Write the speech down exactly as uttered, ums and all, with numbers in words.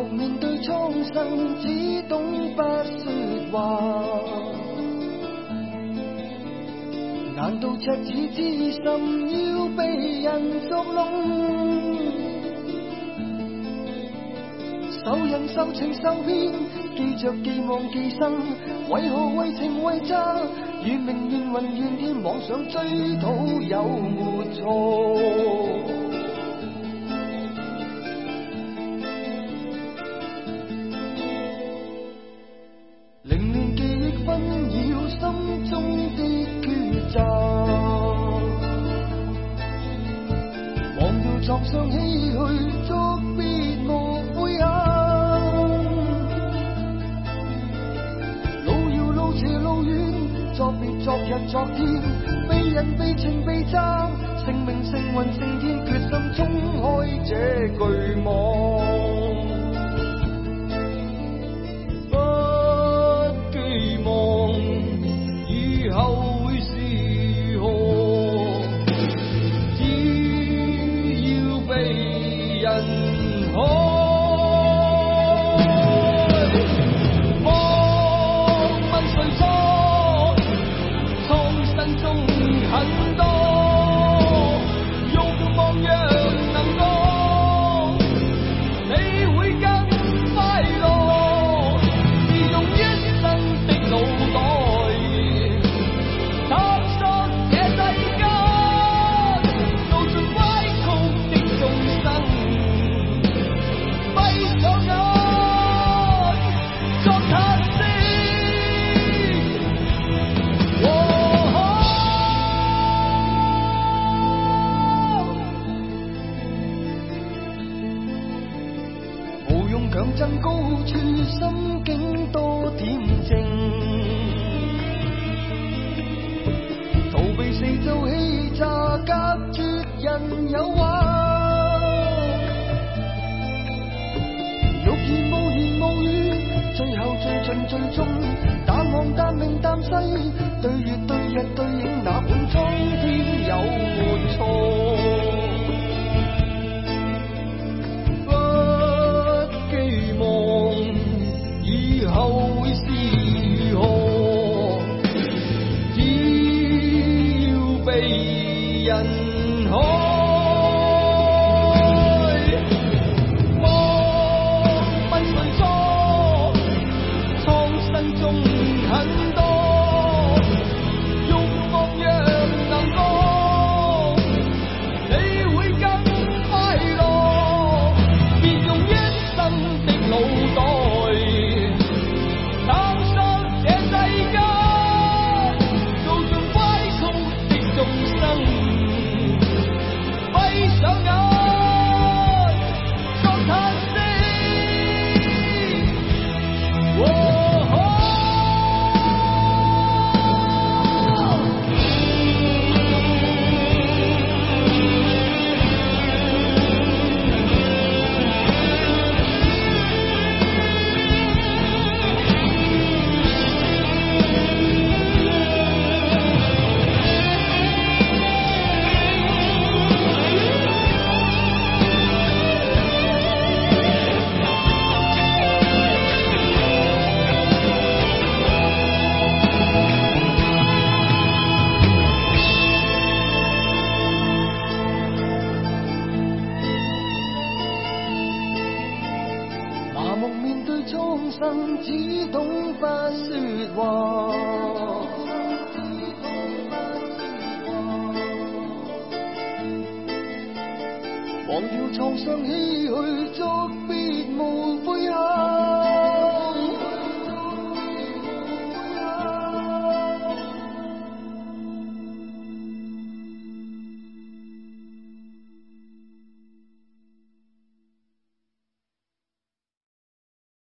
木面對蒼生，只懂不說話。難道赤子之心要被人捉弄？受人受情受騙，記着寄望寄生，為何為情為詐？怨命怨運怨天，妄想追討有沒錯？凌亂記憶紛擾心中的抉擇，忘掉創傷唏噓，作別無悔恨。路遙路斜路遠，作別昨日昨天，被人被情被責，性命勝運勝天，決心衝開這巨網。強爭高處，心境多恬靜，逃避四周欺詐，隔絕人誘惑。欲言無言無語，最後最盡最終，淡忘淡明淡西，對月對日對影，哪管蒼天有沒錯？以後會是何？只要被人開，莫問誰錯，蒼生中很多，欲望若能過，你會更快樂，別用一生的腦袋。蒼生只懂不說話，忘掉創傷唏噓，作別無悔恨。